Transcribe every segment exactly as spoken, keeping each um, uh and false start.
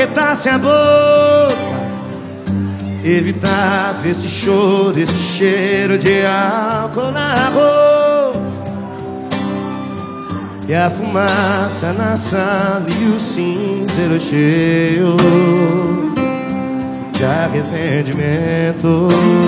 apertasse a boca, evitava esse choro, esse cheiro de álcool na roupa, e a fumaça na sala e o cinzeiro cheio de arrependimento.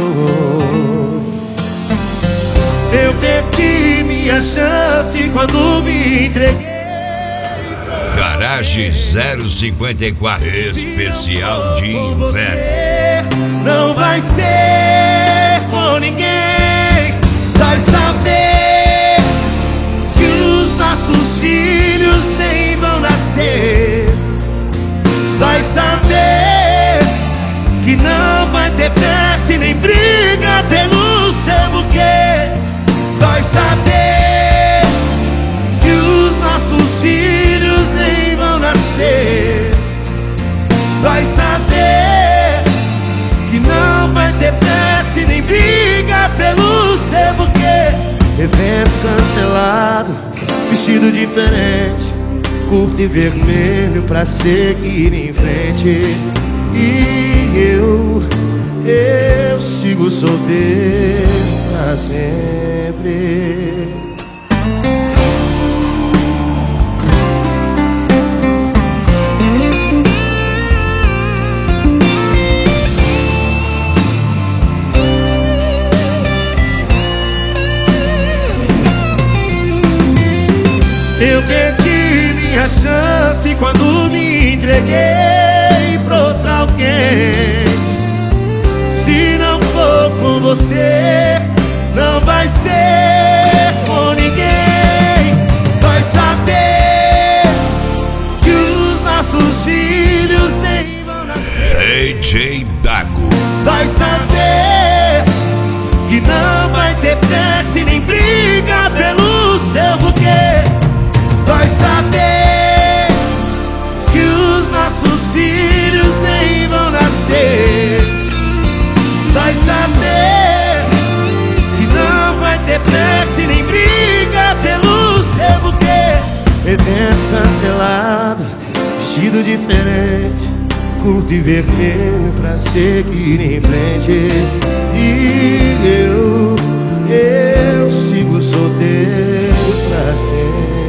Eu perdi minha chance quando me entreguei. Garage zero cinquenta e quatro, especial de inverno. Não vai ser com ninguém. Vai saber que os nossos filhos nem vão nascer. Vai saber que não vai ter festa e nem briga pelo seu buquê. Vai saber que os nossos filhos nem vão nascer. Vai saber que não vai ter festa e nem briga pelo seu buquê. Evento cancelado, vestido diferente, curto e vermelho pra seguir em frente. E eu, eu sigo solteiro pra sempre. Eu perdi minha chance quando me entreguei pra outra alguém. Se não for com você, não vai ser com ninguém. Vai saber que os nossos filhos nem vão nascer. D J Dago. Vai saber que não vai ter festa e nem briga pelo seu buquê. Vai saber que os nossos filhos nem vão nascer. Vai saber que não vai ter festa e nem briga pelo seu buquê. Evento cancelado, vestido diferente, curto e vermelho pra seguir em frente. E eu, eu sigo solteiro pra sempre.